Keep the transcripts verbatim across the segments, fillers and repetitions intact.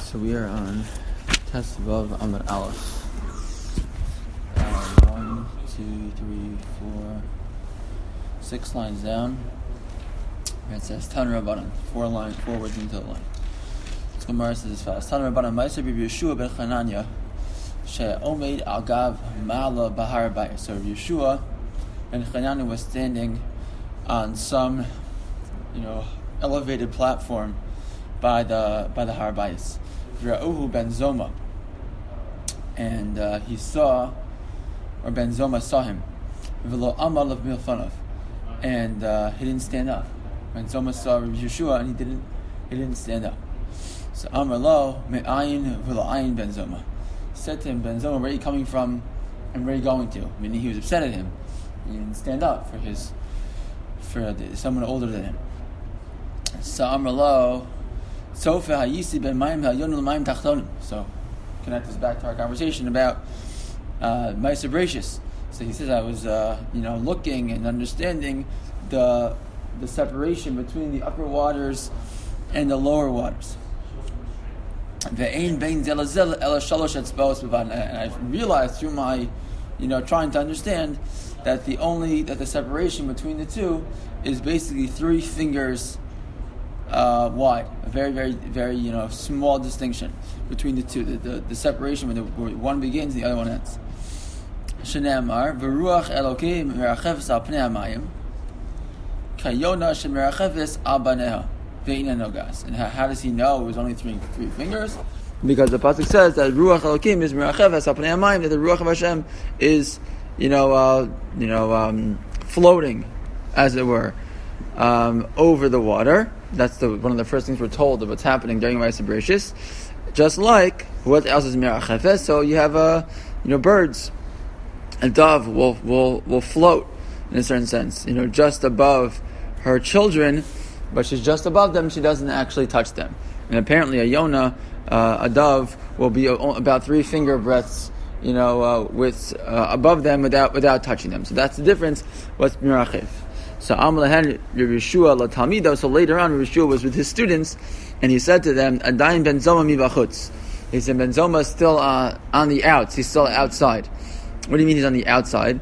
So we are on Test above Amud Aleph. Uh, one, two, three, four, six lines down. It says Tan Rabbanan, four lines, four words into the line. This Gemara says as follows: Tan Rabbanan Ma'aser Rabbi Yeshua ben Chananya she'omed al gav ma'ala bahar bayis. So Rabbi Yeshua ben Chananya was standing on some, you know, elevated platform by the by the Har Bayis. Ra'uhu ben Zoma, and uh, he saw, or Ben Zoma saw him. V'lo amal of milfanav, and uh, he didn't stand up. Ben Zoma saw Rabbi Yeshua, and he didn't he didn't stand up. So Amar lo me'ayin v'lo ayin Ben Zoma. Said to him, Ben Zoma, where are you coming from, and where are you going to? Meaning he was upset at him. He didn't stand up for his for the, someone older than him. So Amar lo. So connect this back to our conversation about uh, Ma'aser Bereishis. So he says, I was, uh, you know, looking and understanding the the separation between the upper waters and the lower waters. And I realized through my, you know, trying to understand that the only that the separation between the two is basically three fingers. Uh, wide, a very, very, very, you know, small distinction between the two. The, the, the separation when, the, where one begins, the other one ends. Shene'amar v'ruach Elokim merachefes al pnei hamayim kayona shemerachefes al baneha ve'ina nogas. And how, how does he know it was only three three fingers? Because the pasuk says that ruach Elokim is merachefes al pnei hamayim, that the ruach of Hashem is, you know, uh, you know, um, floating, as it were, um, over the water. That's the one of the first things we're told of what's happening during Ma'aser Bereishis. Just like what else is merachefes? So you have uh, you know, birds. A dove will will will float in a certain sense, you know, just above her children, but she's just above them. She doesn't actually touch them. And apparently, a yona, uh, a dove, will be about three finger breadths, you know, uh, with uh, above them without without touching them. So that's the difference. What's merachef? So Amalahan Rabbi Yeshua la Talmido. So later on, Rabbi Yeshua was with his students, and he said to them, "Adayin ben Zoma mi bachutz." He said, "Ben Zoma is still uh, on the outs. He's still outside." What do you mean he's on the outside?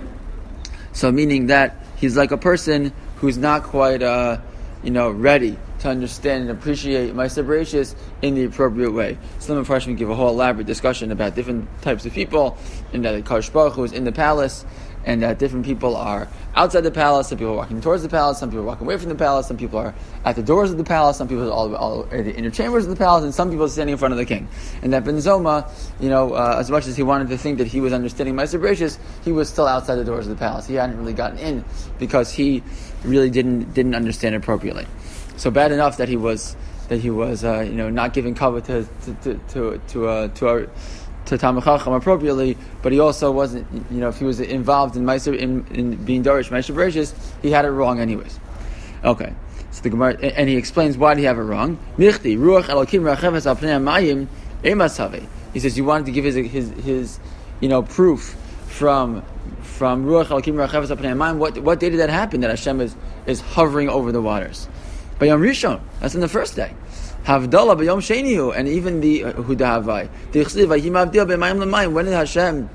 So meaning that he's like a person who's not quite, uh, you know, ready to understand and appreciate Ma'aser Bereishis in the appropriate way. Some of Farshim give a whole elaborate discussion about different types of people, and that the Kadosh Baruch Hu is in the palace, and that different people are outside the palace. Some people are walking towards the palace. Some people are walking away from the palace. Some people are at the doors of the palace. Some people are all, all at the inner chambers of the palace, and some people are standing in front of the king. And that Ben Zoma, you know, uh, as much as he wanted to think that he was understanding Ma'aser Bereishis, he was still outside the doors of the palace. He hadn't really gotten in because he really didn't didn't understand appropriately. So bad enough that he was that he was uh, you know, not giving cover to to to to to, uh, to our. to Talmid Chacham appropriately, but he also wasn't, you know, if he was involved in Ma'aser, in, in being Dorish Ma'aser Bereishis, he had it wrong anyways. Okay, so the Gemara, and he explains why did he have it wrong. Michti ruach Elokim merachefes al pnei hamayim emas havei. He says you wanted to give his his his you know, proof from from ruach Elokim merachefes al pnei hamayim. What what day did that happen? That Hashem is is hovering over the waters. By Yom Rishon, that's on the first day. Havdalah b'yom shenihu, and even the hudahavai. When did Hashem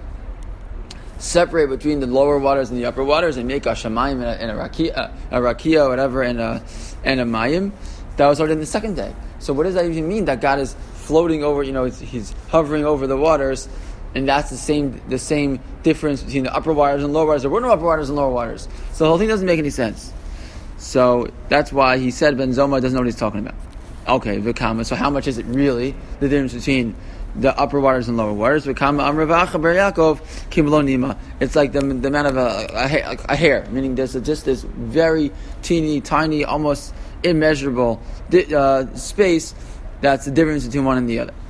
separate between the lower waters and the upper waters and make a shamayim and a, and a rakia, a rakia, whatever, and a and a mayim? That was already in the second day. So what does that even mean? That God is floating over, you know, he's, he's hovering over the waters, and that's the same the same difference between the upper waters and lower waters. There were no upper waters and lower waters, so the whole thing doesn't make any sense. So that's why he said Ben Zoma doesn't know what he's talking about. Okay, v'kama. So how much is it really the difference between the upper waters and lower waters? V'kama amravacha ber Yaakov kimlo nima. It's like the the amount of a, a, a hair, meaning there's a, just this very teeny, tiny, almost immeasurable uh, space. That's the difference between one and the other.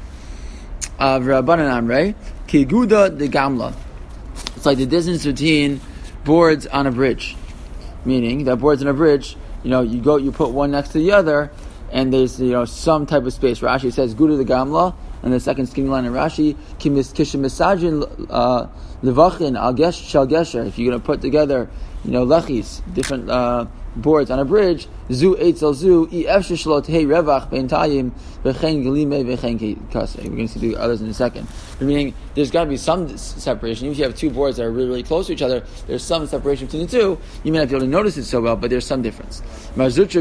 V'rabanan amrei kiguda de gamla. It's like the distance between boards on a bridge, meaning that boards on a bridge, you know, you go, you put one next to the other, and there's, you know, some type of space. Rashi says Guda the Gamla, and the second skinny line in Rashi, Kimis Kishim Misajin Levachin Al Gesh Shal Gesher. If you're going to put together, you know, lechis, different uh, boards on a bridge, zu eitzel zu, I efshir shelo tehei revach beintayim v'chein gelime v'chein kaseh. We're going to see the others in a second. Meaning, there's got to be some separation. Even if you have two boards that are really, really close to each other, there's some separation between the two. You may not be able to notice it so well, but there's some difference. Like two,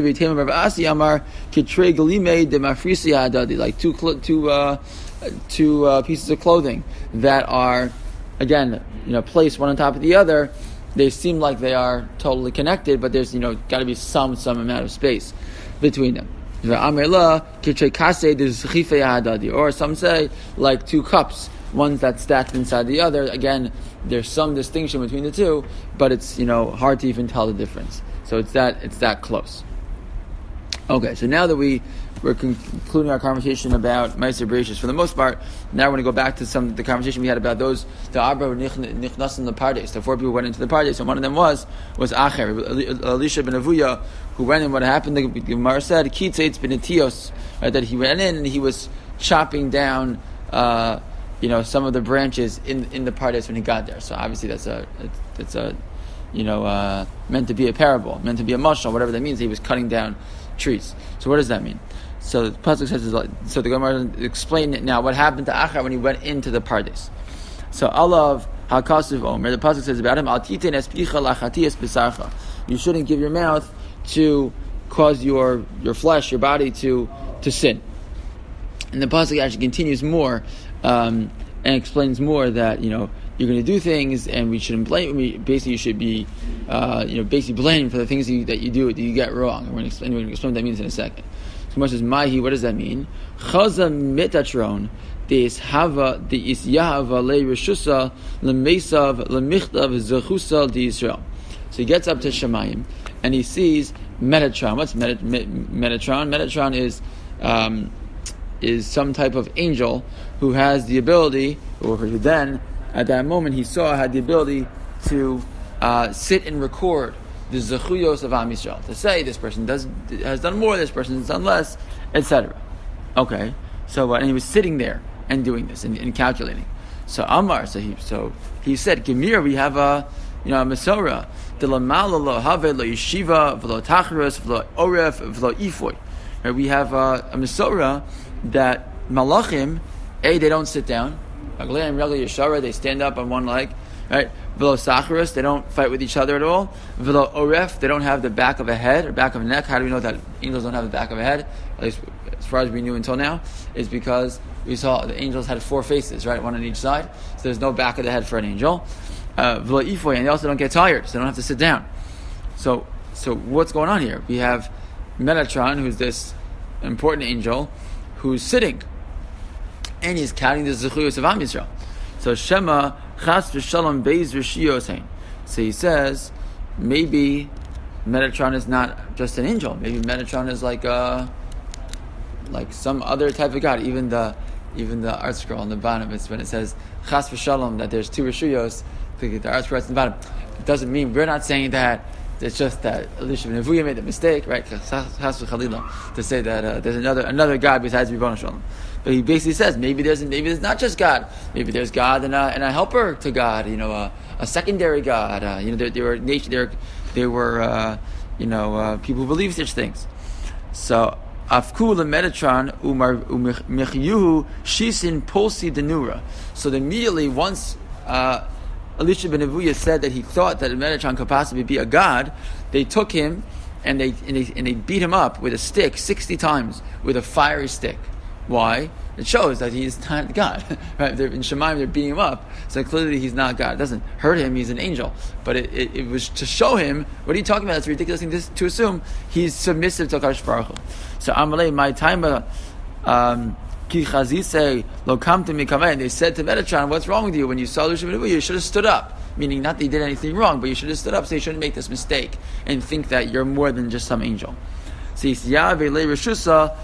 two, uh, two uh, pieces of clothing that are, again, you know, placed one on top of the other. They seem like they are totally connected, but there's, you know, got to be some some amount of space between them. Or some say like two cups, one's that's stacked inside the other. Again, there's some distinction between the two, but it's, you know, hard to even tell the difference. So it's that it's that close. Okay, so now that we we're concluding our conversation about Meiser Bereshis for the most part, now we're going to go back to some the conversation we had about those the Abra Nichnasim the Pardes. The four people went into the Pardes, and one of them was was Acher, Elisha ben Avuya, who went in. What happened? The Gemara said Kitzeitz ben Etios, right, that he went in and he was chopping down, uh, you know, some of the branches in in the Pardes when he got there. So obviously that's a it's a you know uh, meant to be a parable, meant to be a mashal, whatever that means. He was cutting down trees. So what does that mean? So the pasuk says, so the Gemara explain it now. What happened to Achar when he went into the Pardes? So Alav Hakasuv Omer. The pasuk says about him, Al titen espicha lachatiyas b'sarcha. You shouldn't give your mouth to cause your your flesh, your body to to sin. And the pasuk actually continues more um, and explains more that, you know, you're going to do things, and we shouldn't blame. We basically you should be, uh, you know, basically blamed for the things that you, that you do that you get wrong. And we're going to explain, we're going to explain what that means in a second. So much as Mahi, what does that mean? Chaza metatron deis hava deis yahava le reshusa lemesav lemichtav zechusa de Yisrael. So he gets up to Shemayim and he sees Metatron. What's Metat- Metatron? Metatron is um, is some type of angel who has the ability, or who then at that moment he saw had the ability to uh, sit and record the zechuyos of Am Yisrael, to say this person does has done more, this person has done less, et cetera. Okay, so uh, and he was sitting there and doing this and, and calculating. So Amar, so he so he said, Gemir, we have a you know a Masorah, the lamala lo have lo yeshiva v'lo tacharus v'lo oref v'lo ifoy. Right, we have a, a Masorah that malachim, a they don't sit down, they stand up on one leg, right? V'lo sacharus, they don't fight with each other at all. V'lo oref, they don't have the back of a head or back of a neck. How do we know that angels don't have the back of a head? At least as far as we knew until now, is because we saw the angels had four faces, right? One on each side. So there's no back of the head for an angel. Uh, V'lo ifoy, and they also don't get tired, so they don't have to sit down. So, so what's going on here? We have Metatron, who's this important angel, who's sitting, and he's counting the zechuyos of Am Yisrael. So Shema Chas v'Shalom Beis Rishiyos. So he says, maybe Metatron is not just an angel. Maybe Metatron is like a, like some other type of god. Even the even the art scroll on the bottom, it's when it says Chas v'Shalom that there's two Rishiyos. The, the art scroll on the bottom. It doesn't mean we're not saying that. It's just that Elisha ben Avuya made a mistake, right? Chas v'Chalila, to say that uh, there's another another god besides Ribono Shalom. But he basically says maybe there's maybe there's not just God. Maybe there's God and a, and a helper to God. You know, a, a secondary God. Uh, you know, there, there were nation, there, there were uh, you know uh, people who believe such things. So afku lemetatron umar umechyuhu shisin polsi denura. So immediately once uh, Elisha ben Avuya said that he thought that Metatron could possibly be a god, they took him and they and they, and they beat him up with a stick sixty times with a fiery stick. Why? It shows that he's not God. Right? They're, in Shemaim, they're beating him up, so clearly he's not God. It doesn't hurt him; he's an angel. But it, it, it was to show him, what are you talking about? It's a ridiculous thing to, to assume he's submissive to Kadosh Baruch Hu. So Amalei, my time, um, ki chazise lo kamtem mikamen. They said to Metatron, "What's wrong with you? When you saw Elisha ben Avuya, you should have stood up." Meaning, not that you did anything wrong, but you should have stood up. So you shouldn't make this mistake and think that you're more than just some angel. But because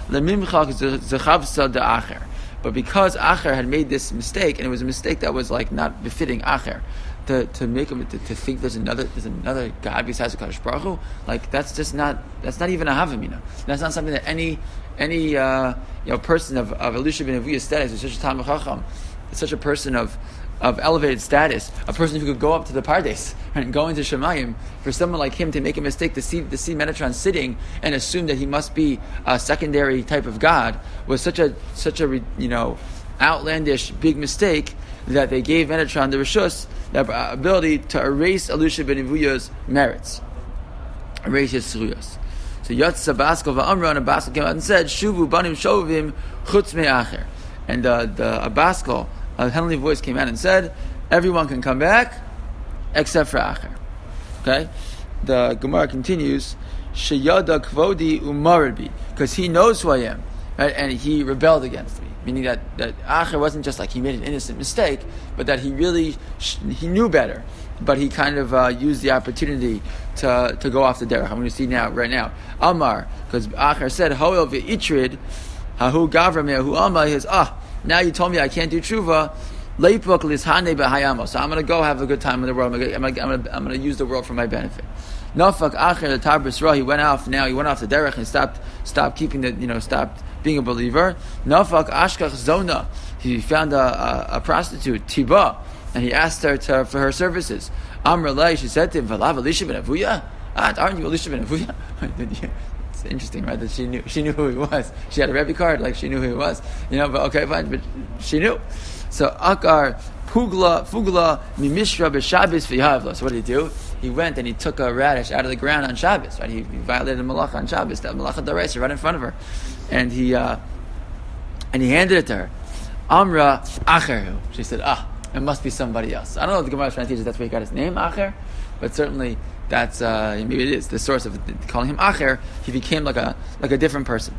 Acher had made this mistake, and it was a mistake that was like not befitting Acher, to, to make him to, to think there's another there's another God besides the Kadosh Baruch Hu, like that's just not that's not even a havamina. That's not something that any any uh, you know person of, of Elisha ben Avuya's status is such a Talmid Chacham, such a person of of elevated status, a person who could go up to the Pardes and go into Shemayim, for someone like him to make a mistake to see to see Metatron sitting and assume that he must be a secondary type of god was such a such a you know outlandish big mistake that they gave Metatron the Rishus, the ability to erase Elisha ben Avuya's merits, erase his Suruyos. So Yatsa Baskel va'amra, and a Baskel came out and said, Shuvu banim shovim chutz me'acher. And uh, the a Baskel, a heavenly voice came out and said, everyone can come back except for Acher. Okay? The Gemara continues, Sheyada kvodi umarbi, because he knows who I am, right? And he rebelled against me. Meaning that, that Acher wasn't just like he made an innocent mistake, but that he really, he knew better. But he kind of uh, used the opportunity to to go off the derech. I'm going to see now, right now. Amar, because Acher said, Hoel v'itrid, hahu gavra me'ahu Amar, he says, ah, now you told me I can't do tshuva, leipuk lishane b'hayamo. So I'm going to go have a good time in the world. I'm going to, I'm going to, I'm going to use the world for my benefit. Nafak Acher the Tabris Ra, he went off, now he went off the derech and stopped, stopped keeping the, you know, stopped being a believer. Nafak Ashkach Zona, he found a, a, a prostitute, Tiba, and he asked her to, for her services. Amr Lay, she said to him, Valav Elisha ben Avuya? Ah, aren't you Elisha ben Avuya? It's interesting, right? That she knew she knew who he was. She had a Rebbe card, like she knew who he was. You know, but okay, fine, but she knew. So Akar Pugla Fugla Mimishra b'Shabbos v'Yavla. So what did he do? He went and he took a radish out of the ground on Shabbos. Right? He, he violated a malacha on Shabbos, that malacha d'oraisa right in front of her, and he uh, and he handed it to her. Amra Acher. She said, ah, it must be somebody else. I don't know if the Gemara is trying to teach us that's where he got his name, Acher, but certainly that's uh, maybe it is the source of calling him Acher. He became like a like a different person.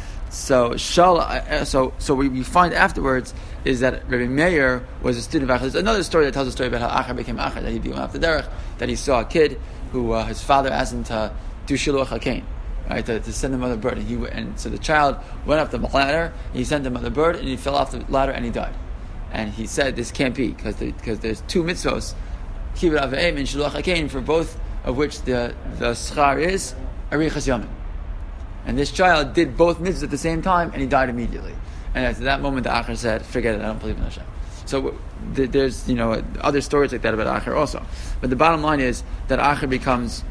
So Shala, so so we, we find afterwards is that Rabbi Meir was a student of Acher. There's another story that tells a story about how Acher became Acher, that he became off the derech, that he saw a kid who uh, his father asked him to do shiluach hakein, right, to, to send him another bird, and he and so the child went up the ladder, and he sent him another bird, and he fell off the ladder and he died. And he said, this can't be, because the, because there's two mitzvos, kibbut avim and shiluach hakein, for both of which the the schar is arichas yamin. And this child did both mitzvahs at the same time, and he died immediately. And at that moment, the Acher said, "Forget it, I don't believe in Hashem." So th- there's, you know, other stories like that about Acher also. But the bottom line is that Acher becomes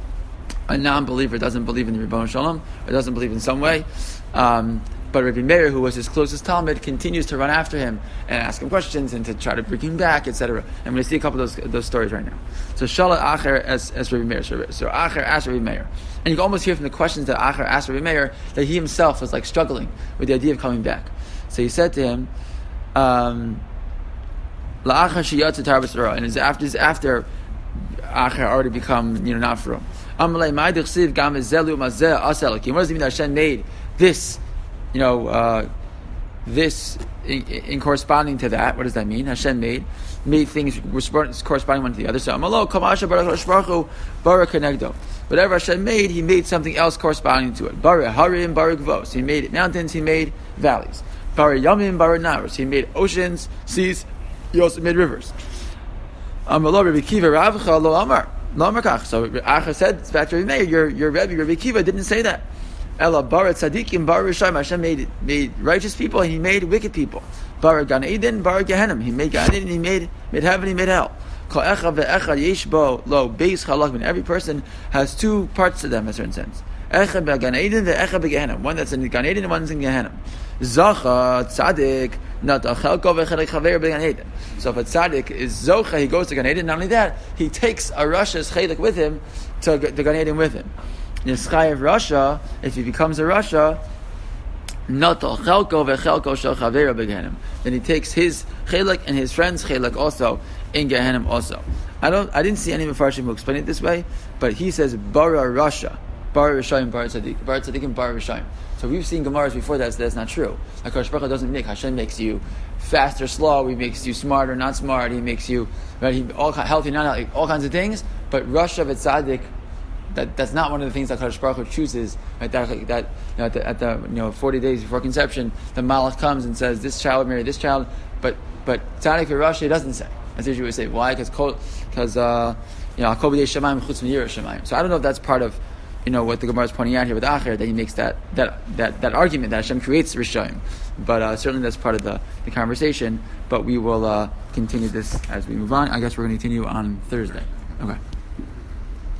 a non-believer, doesn't believe in the Ribbono Shel Olam, or doesn't believe in some way. Um, but Rabbi Meir, who was his closest Talmud, continues to run after him and ask him questions and to try to bring him back, et cetera. And we're going to see a couple of those those stories right now. So Shala Acher as as Rabbi Meir. So, so Acher asked Rabbi Meir, and you can almost hear from the questions that Acher asked Rabbi Meir that he himself was like struggling with the idea of coming back. So he said to him, um, "La'acher sheyatza tarbas ra," and it's after it's after Acher already become, you know, not for him. Amalei ma'idich siv gam ezelu mazeh aselakim. What does it mean that Hashem made this? You know, uh, this in, in corresponding to that, what does that mean? Hashem made made things corresponding one to the other. So Amalo Kamasha Baruch Baruch Baruch Kenegdo. Whatever Hashem made, He made something else corresponding to it. Baruch Harim Baruch Vos. He made mountains. He made valleys. Baruch Yamim Baruch Naros. He made oceans, seas. He also made rivers. Amalo Rabbi Kiva Ravcha Lo Amar Lo Amar Kach. So Acher said, "Back to Rabbi Meir, your your Rebbe, Rabbi Kiva didn't say that." Ella Barat Tzadikim Bar Rishayim. Hashem made made righteous people and He made wicked people. Bar Gan Eden Bar Gehenim. He made Gan Eden. He made made heaven. He made hell. Kol Echad ve'Echad Yesh Bo Lo Beis Chalachim. Every person has two parts to them, in a certain sense. Echad beGan Eden ve'Echad beGehenim. One that's in Gan Eden and one that's in Gehenim. Zacha Tzadik not Achelko ve'Echad Chaver beGan Eden. So if a Tzadik is Zocha, he goes to Gan Eden. Not only that, he takes a Rasha's Chelik with him to the Gan Eden with him. Nischai of Russia, if he becomes a Russia, Natal Chelko veChelko Shel Chavera beGehenim. Then he takes his Chelek and his friend's Chelek also in Gehenim also. I don't. I didn't see any Mefarshim who explain it this way, but he says Bara Russia, Bara Rishayim, Bara Tzadik, Bara Tzadik and Bara Rishayim. So we've seen Gemaras before that, so that's not true. HaKadosh Baruch Hu doesn't make. Hashem makes you fast or slow. He makes you smart or not smart. He makes you right. He all healthy, not healthy, all kinds of things. But Russia v'Tzadik, That that's not one of the things that HaKadosh Baruch Hu chooses. Right? That, that you know, at the, at the you know forty days before conception, the Malach comes and says, "This child will marry this child." But but Tzaddik for Russia, he doesn't say. As usually we say, why? Because because uh, you know, Kol b'dei Shemayim chutz miyirah Shemayim. So I don't know if that's part of you know, what the Gemara is pointing out here with Acher, that he makes that that that, that argument that Hashem creates Rishayim. But uh, certainly that's part of the, the conversation. But we will uh, continue this as we move on. I guess we're going to continue on Thursday. Okay.